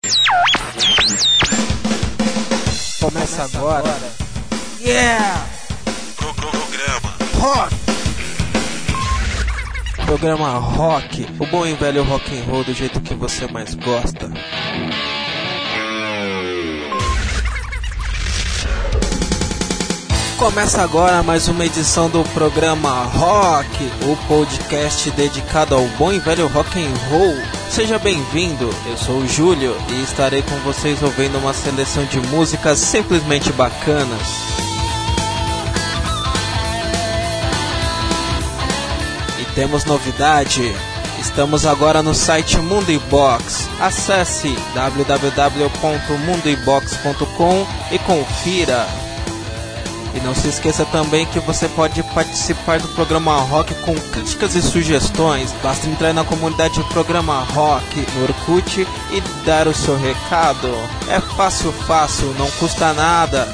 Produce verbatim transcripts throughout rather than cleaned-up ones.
Começa agora. Yeah! Programa Rock! Programa Rock, o bom e velho rock and roll do jeito que você mais gosta. Começa agora mais uma edição do programa Rock, o podcast dedicado ao bom e velho rock and roll. Seja bem-vindo, eu sou o Júlio e estarei com vocês ouvindo uma seleção de músicas simplesmente bacanas. E temos novidade, estamos agora no site Mundo Box. Acesse w w w ponto mundo e box ponto com e confira. E não se esqueça também que você pode participar do programa Rock com críticas e sugestões. Basta entrar na comunidade do programa Rock no Orkut e dar o seu recado. É fácil, fácil, não custa nada.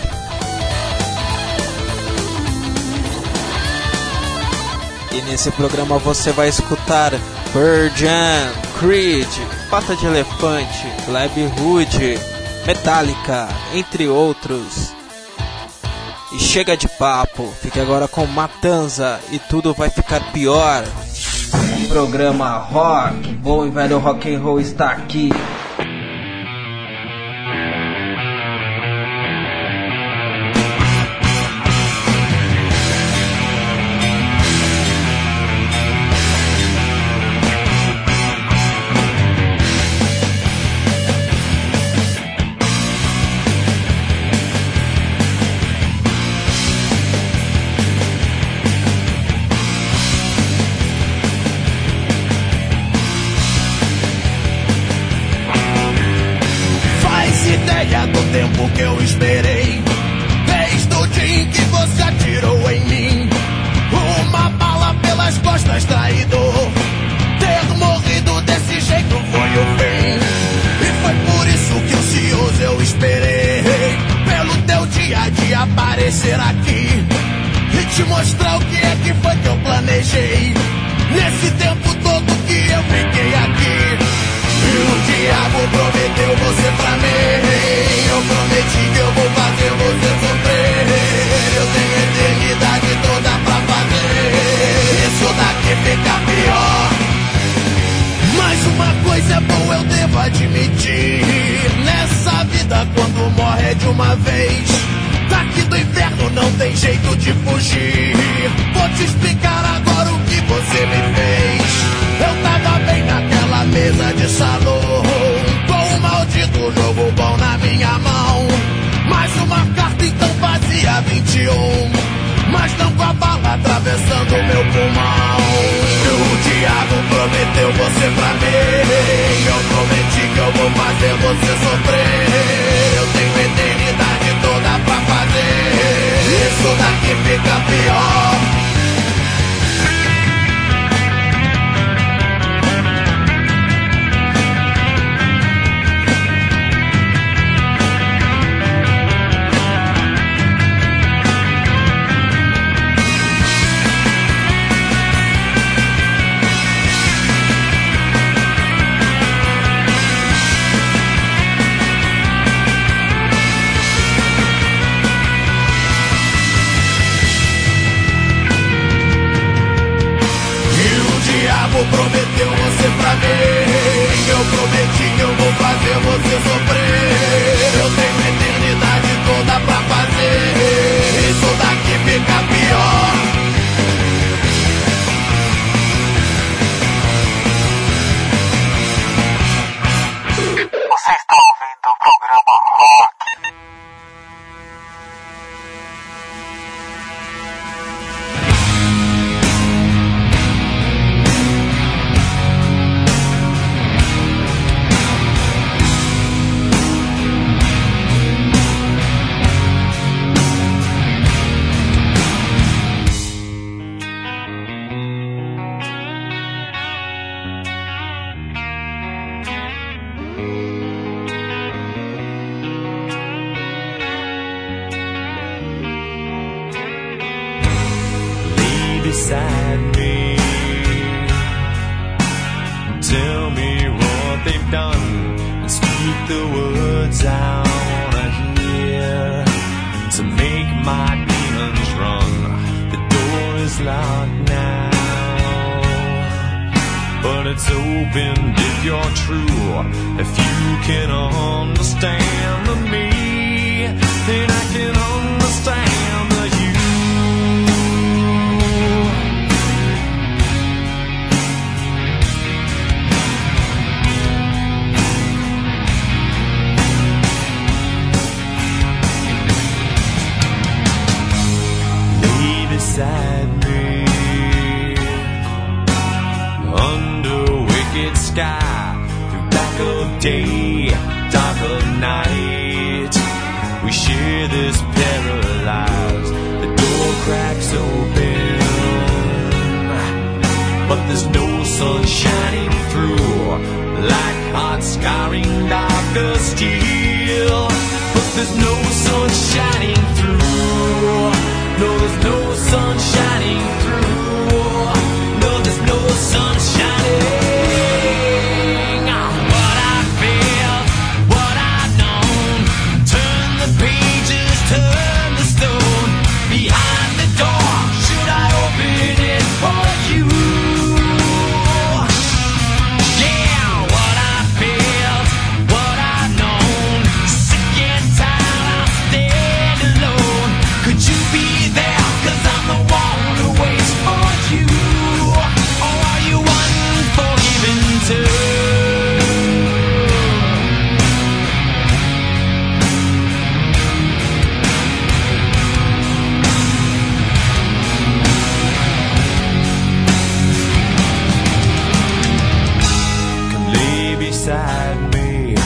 E nesse programa você vai escutar Pearl Jam, Creed, Pata de Elefante, Lab Hood, Metallica, entre outros. E chega de papo, fique agora com Matanza e tudo vai ficar pior. O programa Rock, bom e velho rock and roll está aqui. Do tempo que eu esperei, desde o dia em que você atirou em mim, uma bala pelas costas, traidor. Ter morrido desse jeito foi o fim, e foi por isso que ansioso eu esperei pelo teu dia de aparecer aqui e te mostrar o que é que foi que eu planejei nesse tempo todo que eu fiquei aqui. E o diabo prometeu você pra mim, eu prometi que eu vou fazer você sofrer. Eu tenho eternidade toda pra fazer isso daqui fica pior. Mas uma coisa é boa eu devo admitir, nessa vida quando morre de uma vez, daqui do inferno não tem jeito de fugir. Vou te explicar agora o que você me fez. Eu tava bem naquela mesa de salão, com um maldito jogo bom na minha mão, mais uma carta então vazia vinte e um, mas não com a bala atravessando meu pulmão. O diabo prometeu você pra mim, eu prometi que eu vou fazer você sofrer. Eu tenho eternidade toda pra fazer isso daqui fica pior. the words I wanna hear to make my demons run. The door is locked now, but it's open if you're true. If you can understand the me, then I can understand the you. Lay beside me under wicked sky, through dark of day, dark of night. We share this paralyzed. The door cracks open, but there's no sun shining through, like hot scarring dark as steel. But there's no sun shining through. No, there's no sun shining through. No, there's no sun shining. What I felt, what I've known. Turn the pages, turn the stone. Behind the door, should I open it for you? Yeah, what I felt, what I've known. Sick and tired, I'll stand alone. Could you be there? 'Cause I'm the one who waits for you. Or are you unforgiven too? Come lay beside me.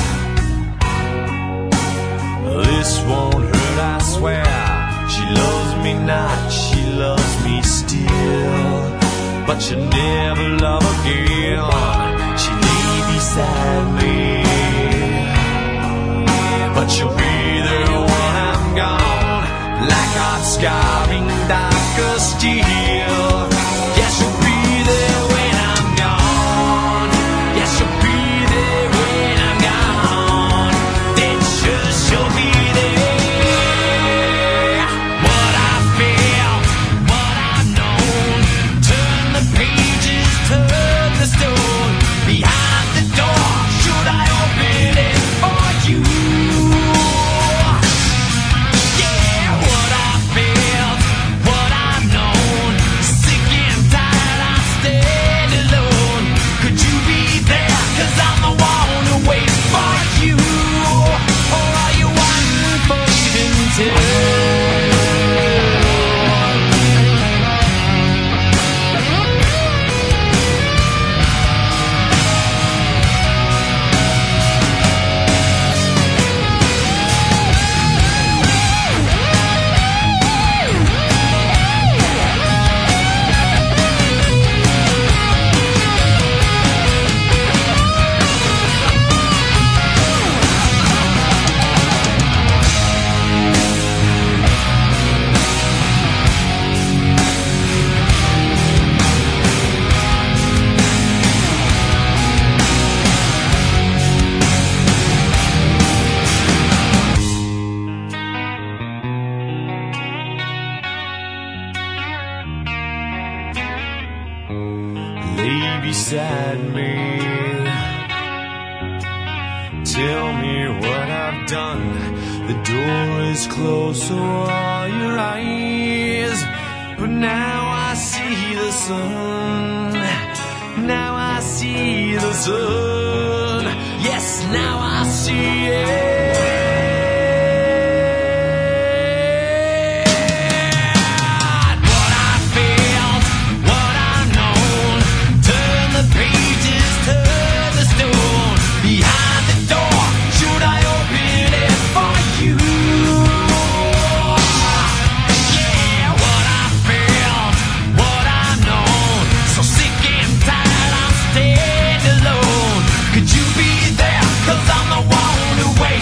This won't hurt, I swear. She loves me not, she loves me still, but she'll never love again. She lay beside me, but she'll be there when I'm gone, like hot scarring dark as steel. Yeah, she'll be there when I'm gone. Yeah, she'll be there when I'm gone. Then sure she'll be there. What I felt, what I've known. Turn the pages, turn the stone. Behind the door, should I open it for you? Yeah, what I felt, what I've known. Sick and tired, I stand alone. Could you be there? 'Cause I'm the one who waits for you. Or are you unforgiven too? Lay beside me. Tell me what I've done. The door is closed, so are your eyes. But now I see the sun. Now I see the sun. Yes, now I see it. What I felt, what I've known. Turn the pages, turn the stone. Behind the door, should I open it for you? Yeah, what I felt, what I've known. So sick and tired, I'm staying alone. Could you be there? 'Cause I'm the one who waits.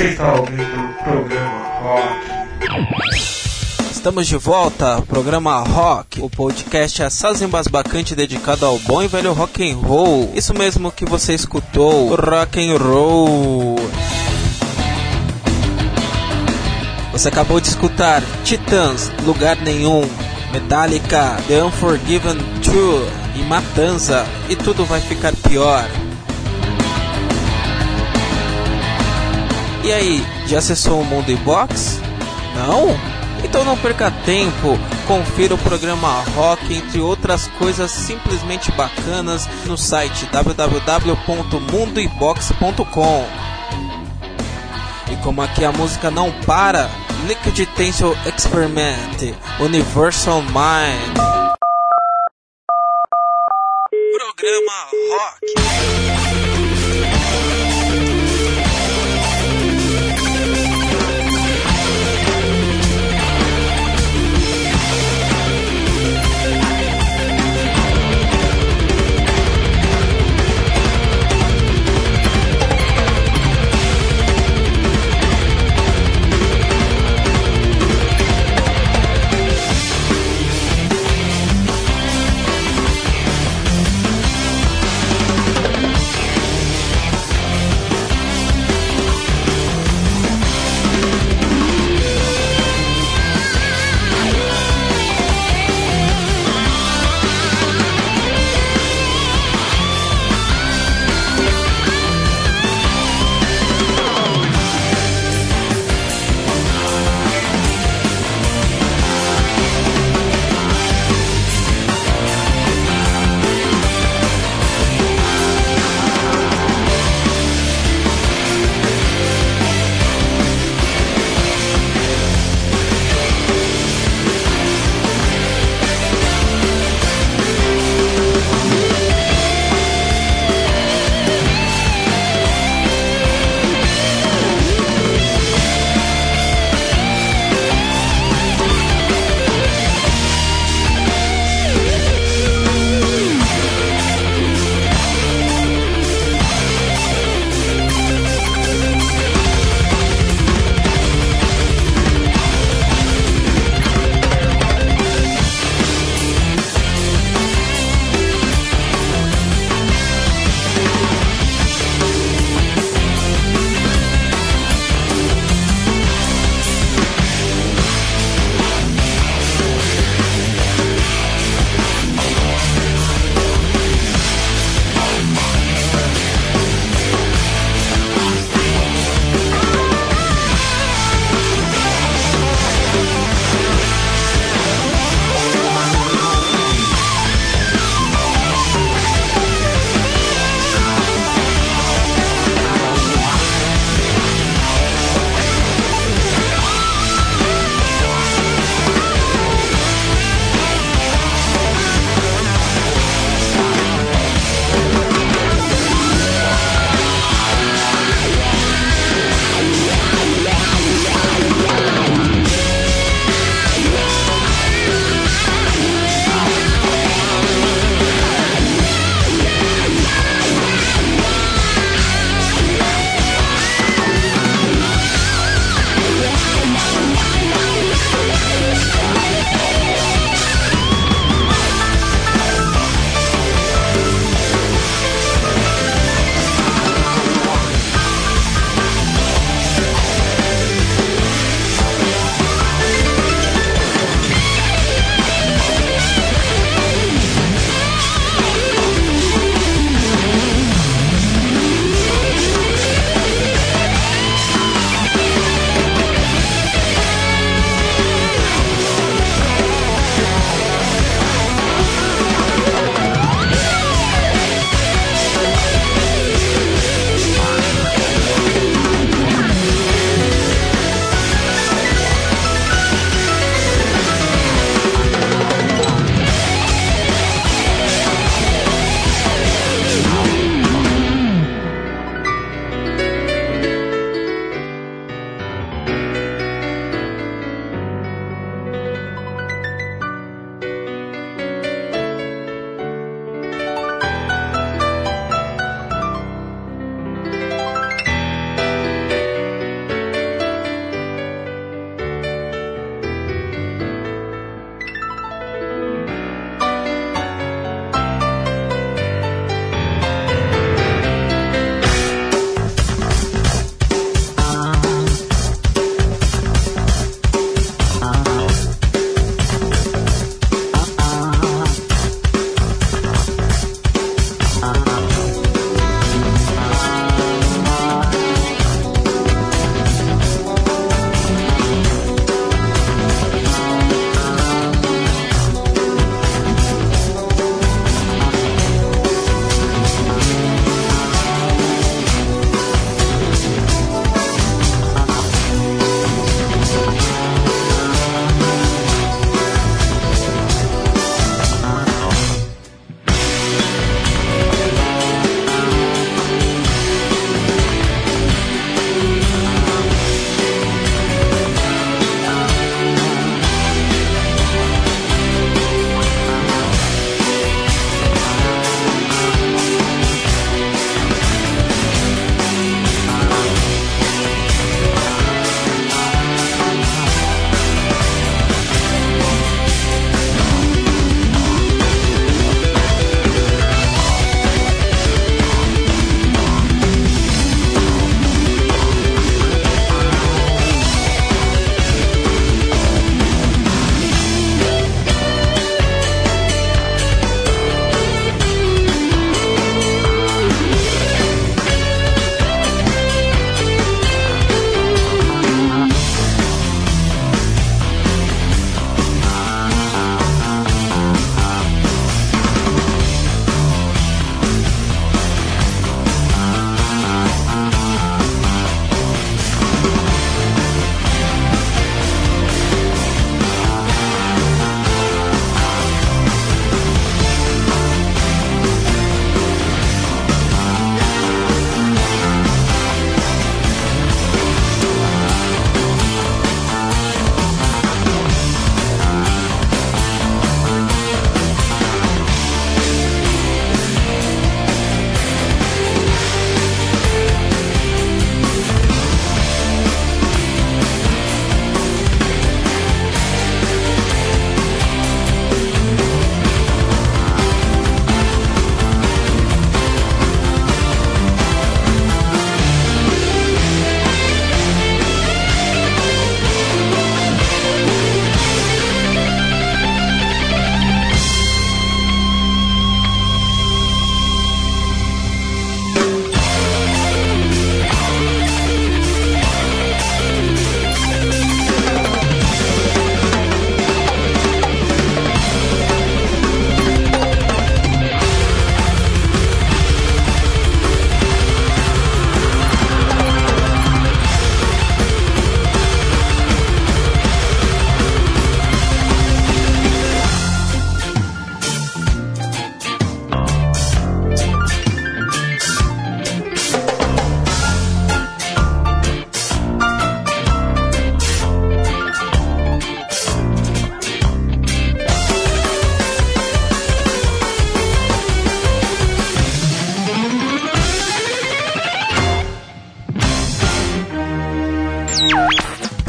Você está ouvindo o programa Rock. Estamos de volta, programa Rock, o podcast assaz embasbacante dedicado ao bom e velho rock and roll. Isso mesmo que você escutou, rock and roll. Você acabou de escutar Titãs, Lugar Nenhum, Metallica, The Unforgiven dois e Matanza, e tudo vai ficar pior. E aí, já acessou o Mundo Box? Não? Então não perca tempo, confira o programa Rock, entre outras coisas simplesmente bacanas, no site w w w ponto mundo e box ponto com. E como aqui a música não para, Liquid Tensile Experiment, Universal Mind. Programa Rock.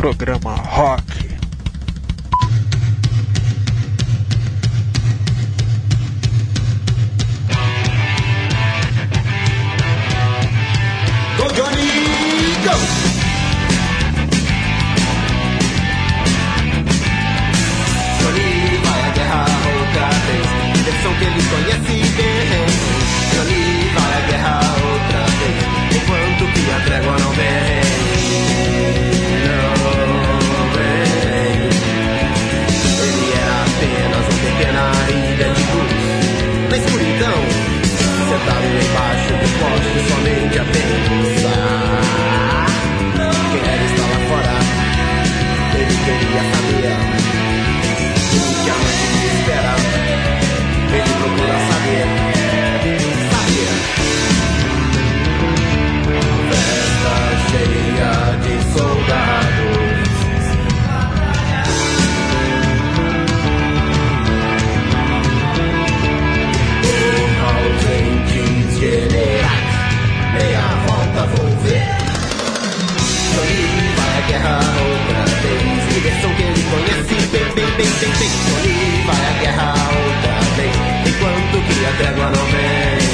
programa Rock. Go Johnny, go! Johnny vai à guerra outra vez, direção que ele conhece bem. Johnny vai à guerra outra vez, enquanto que a trégua não vem. Não vem. Ele era apenas uma pequena ilha de luz na escuridão, sentado embaixo dos postes somente a pensar. Quem era está lá fora, ele queria saber o que a noite te espera. Ele procura saber, saber. Festa cheia de soldados, ausentes generais, meia volta vou ver. Johnny vai à guerra outra vez, direção que ele conhece bem, bem, bem, bem, bem. Johnny vai à guerra outra vez, enquanto que a trégua não vem.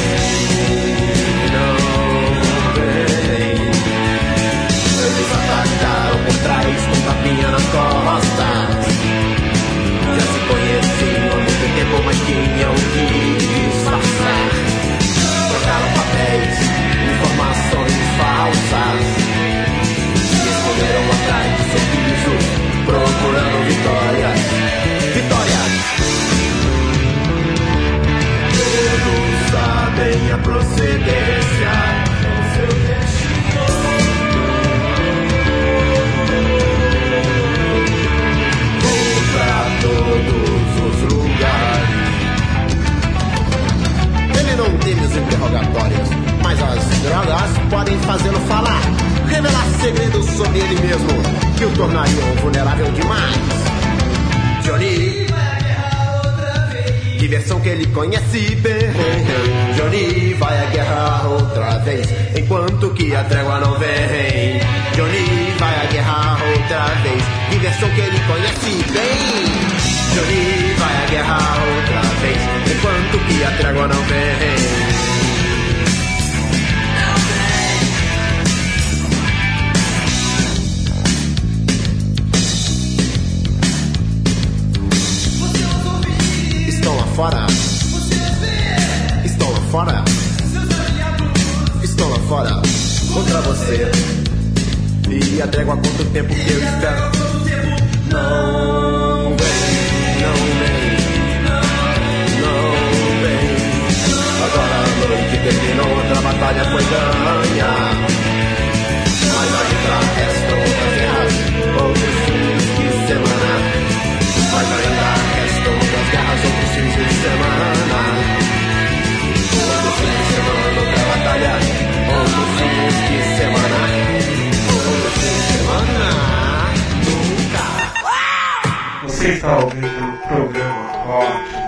Não vem. Eles atacaram por trás com tapinha nas costas. Já se conheciam há muito tempo, mas tinham que disfarçar. Trocaram papéis, informações falsas, e esconderam atrás de sorrisos, procurando vitórias. Vitórias! Todos sabem a procedência do seu destino. Contra todos os lugares. Ele não teme os interrogatórios, mas as drogas podem fazê-lo falar, revelar segredos sobre ele mesmo que o tornariam vulnerável demais. Johnny, diversão que ele conhece bem. Johnny vai à guerra outra vez, enquanto que a trégua não vem. Johnny vai à guerra outra vez, diversão que ele conhece bem. Johnny vai à guerra outra vez, enquanto que a trégua não vem. Estão lá fora, estão lá fora, estão lá fora contra você. E a trégua conta o tempo que eu espero. Não vem, não vem, não vem. Agora a noite terminou, outra batalha foi ganha. Mas ainda restam outras guerras, outros fins de semana. Mas ainda restam outras guerras, outros fins de semana. Outros fins de semana, outra batalha, outros fins de semana. Outros fins de semana, nunca. Você está ouvindo o programa Rock.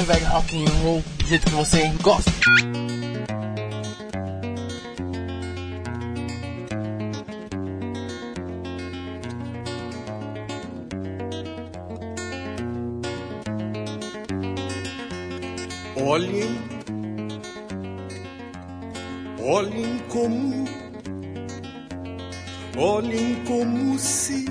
e velho rock and roll do jeito que você gosta. Olhem, olhem como, olhem como se,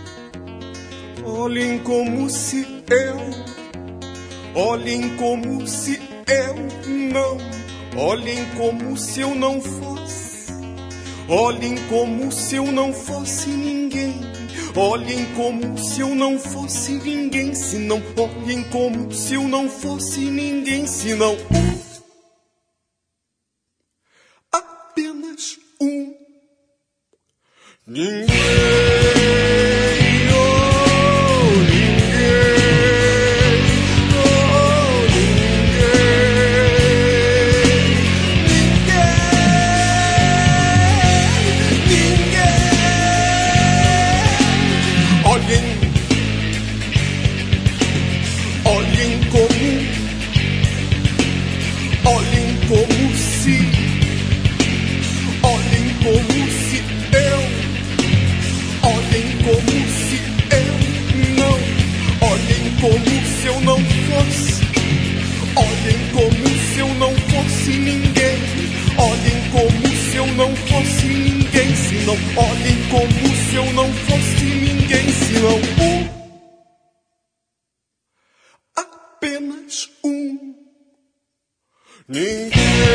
olhem como se eu, olhem como se eu não, olhem como se eu não fosse, olhem como se eu não fosse ninguém. Olhem como se eu não fosse ninguém, se não olhem como se eu não fosse ninguém, se não um, apenas um, ninguém, oh, ninguém, oh, ninguém, ninguém. Olhem, olhem como, olhem como se, olhem como se eu, olhem como se eu não, olhem como se eu não fosse, olhem como se eu não fosse ninguém, olhem como se eu não fosse ninguém, se não olhem como se eu não fosse ninguém, se não um, apenas um, ninguém,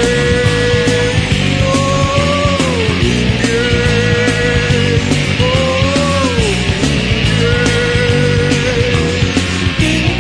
oh, ninguém, oh, ninguém,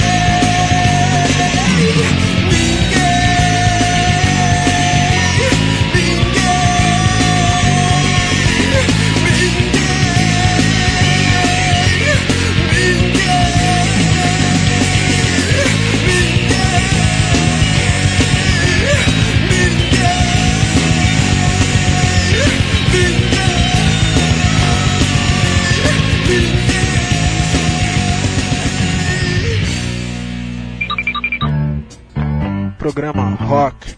Programa Rock.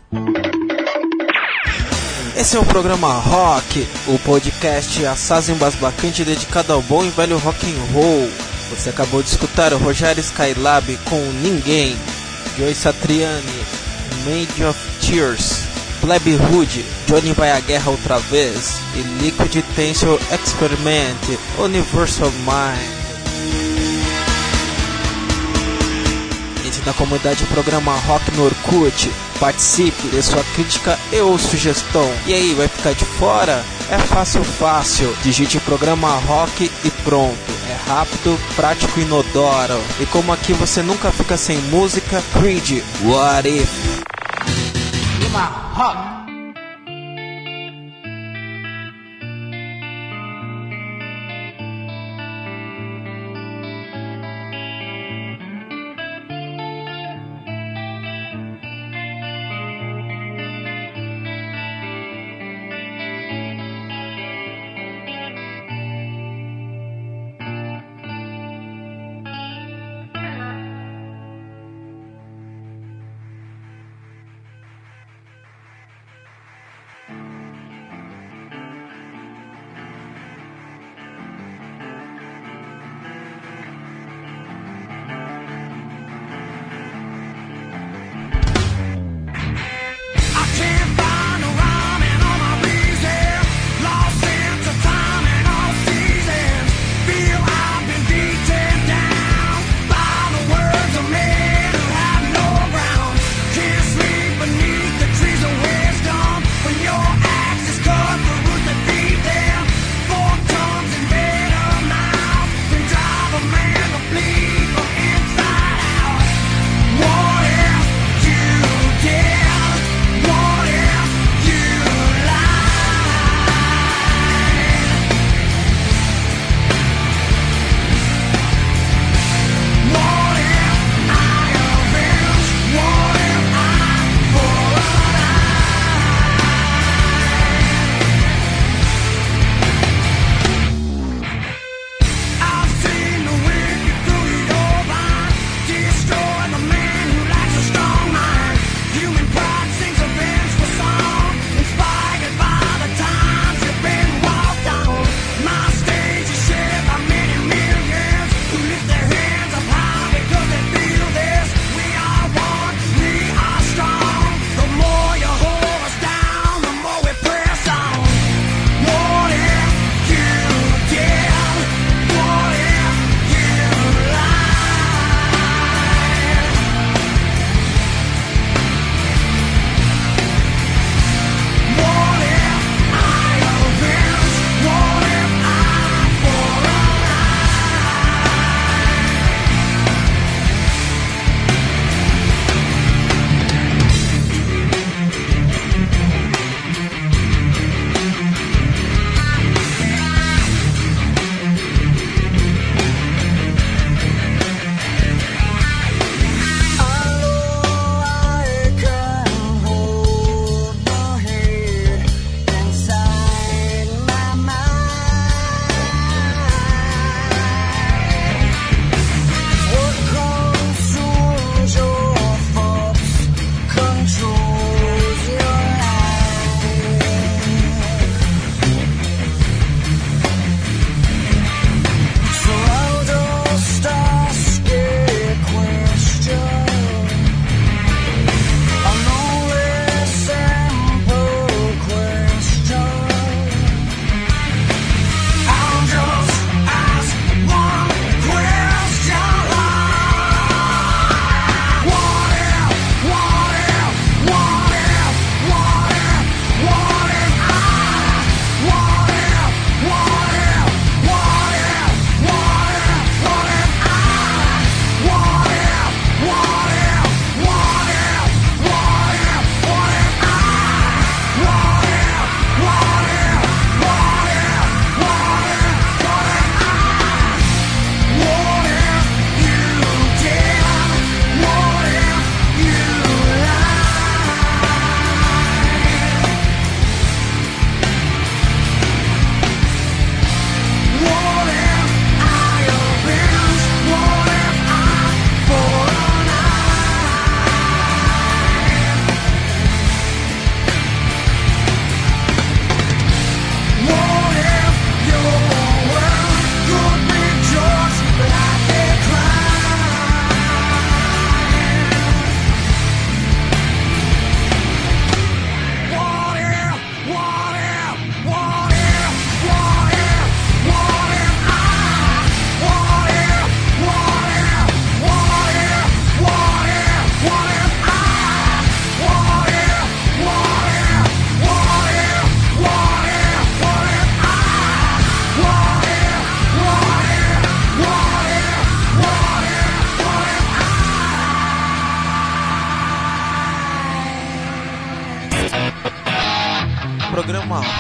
Esse é o programa Rock, o podcast assaz embasbacante dedicado ao bom e velho rock and roll. Você acabou de escutar o Rogério Skylab com Ninguém, Joey Satriani, Made of Tears, Plebe Hood, Johnny vai à guerra outra vez e Liquid Tensor Experiment, Universal Mind. Entre na comunidade Programa Rock no Orkut, participe, dê sua crítica e ou sugestão. E aí, vai ficar de fora? É fácil, fácil. Digite Programa Rock e pronto. É rápido, prático e inodoro. E como aqui você nunca fica sem música, Creed, What If? Programa Rock.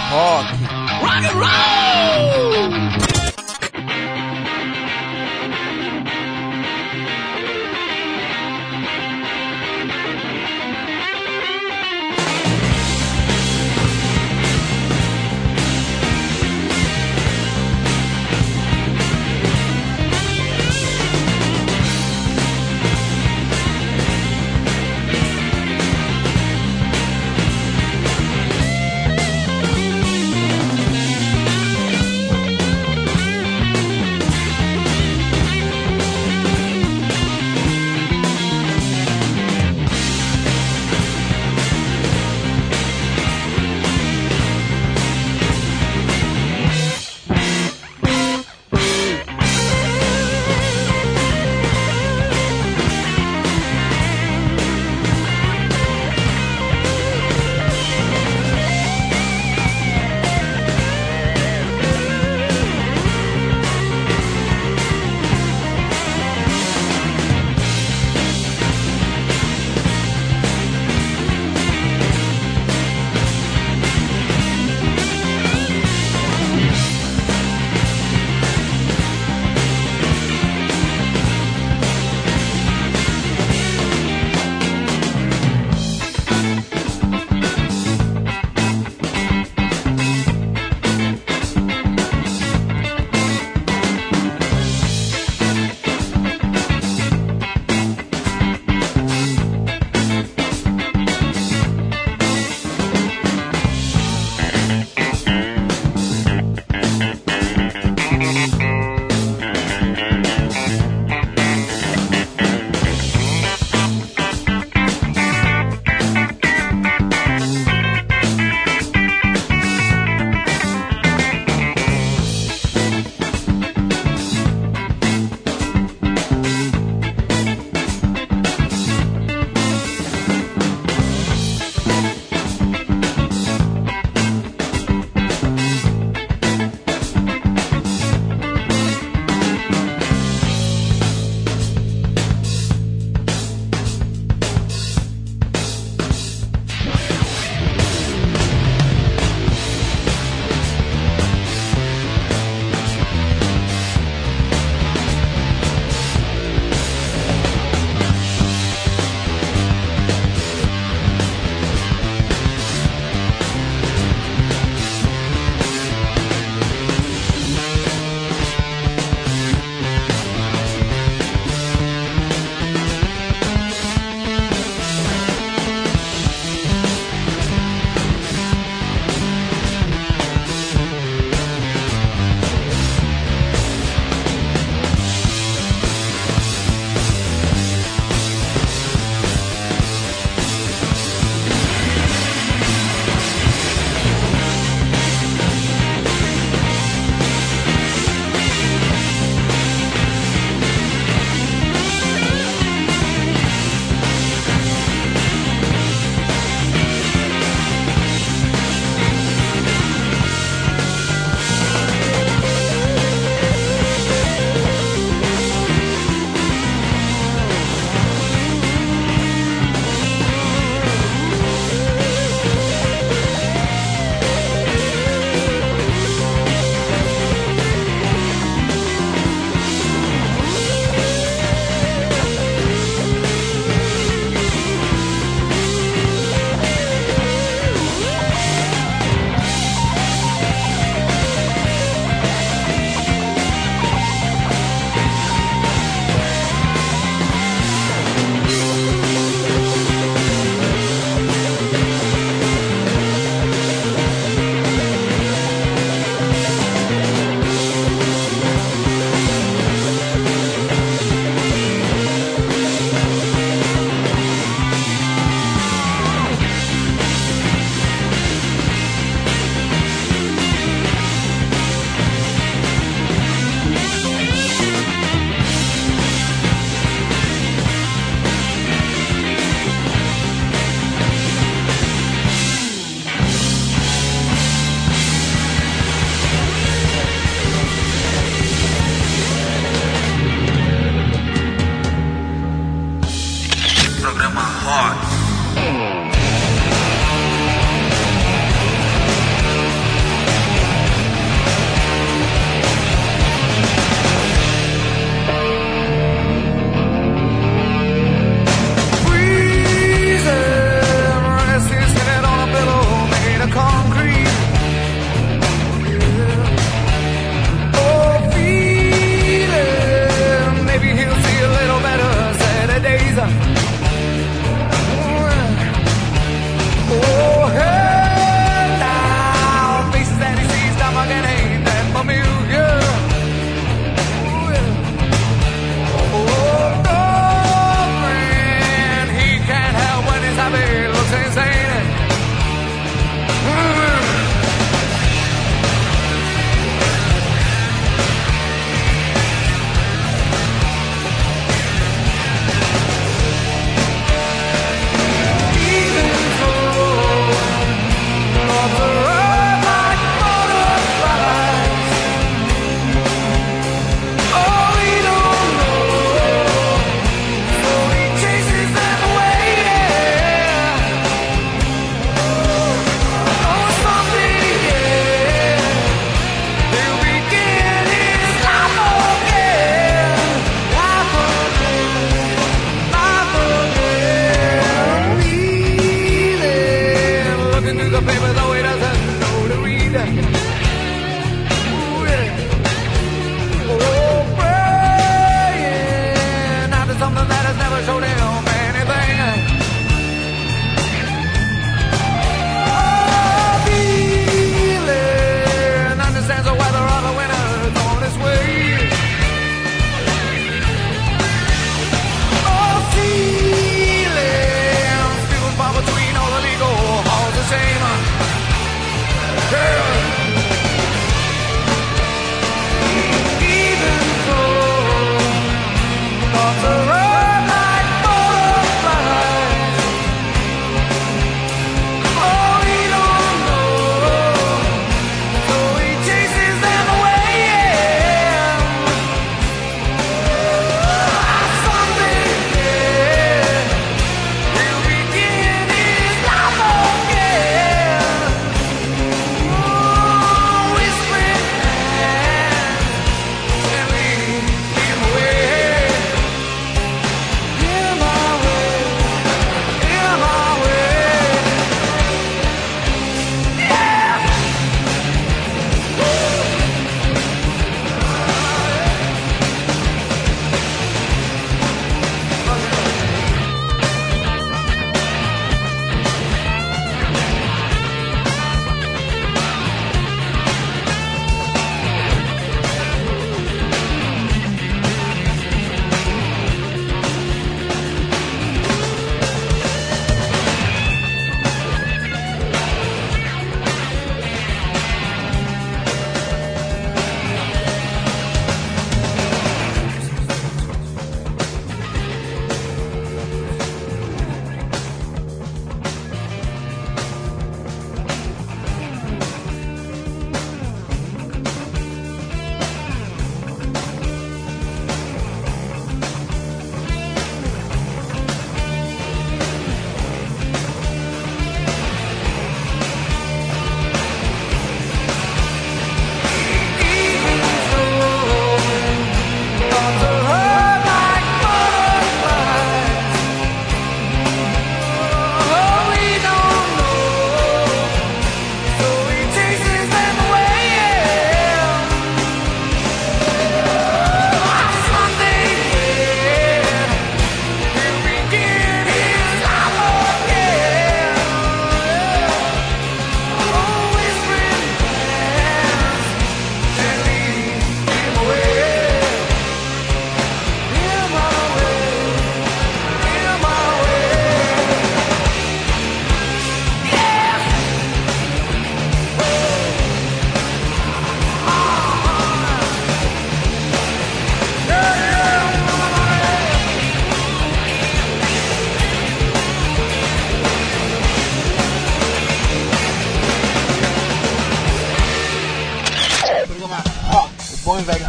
rock. Rock and roll!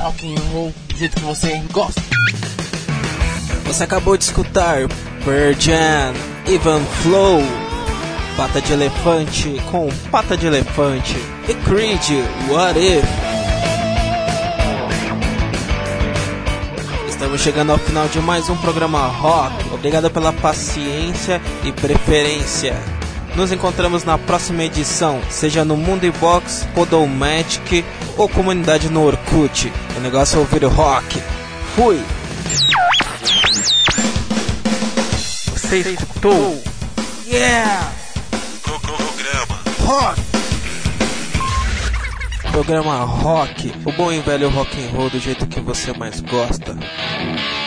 rock and roll do jeito que você gosta. Você acabou de escutar Pearl Jam, Even Flow, Pata de Elefante com Pata de Elefante e Creed, What If. Estamos chegando ao final de mais um programa rock. Obrigado pela paciência e preferência. Nos encontramos na próxima edição, seja no Mundo Box, Podomatic ou comunidade no Orkut. O negócio é ouvir o rock. Fui! Você escutou? Yeah! Programa Rock! Programa Rock, o bom e velho rock and roll do jeito que você mais gosta.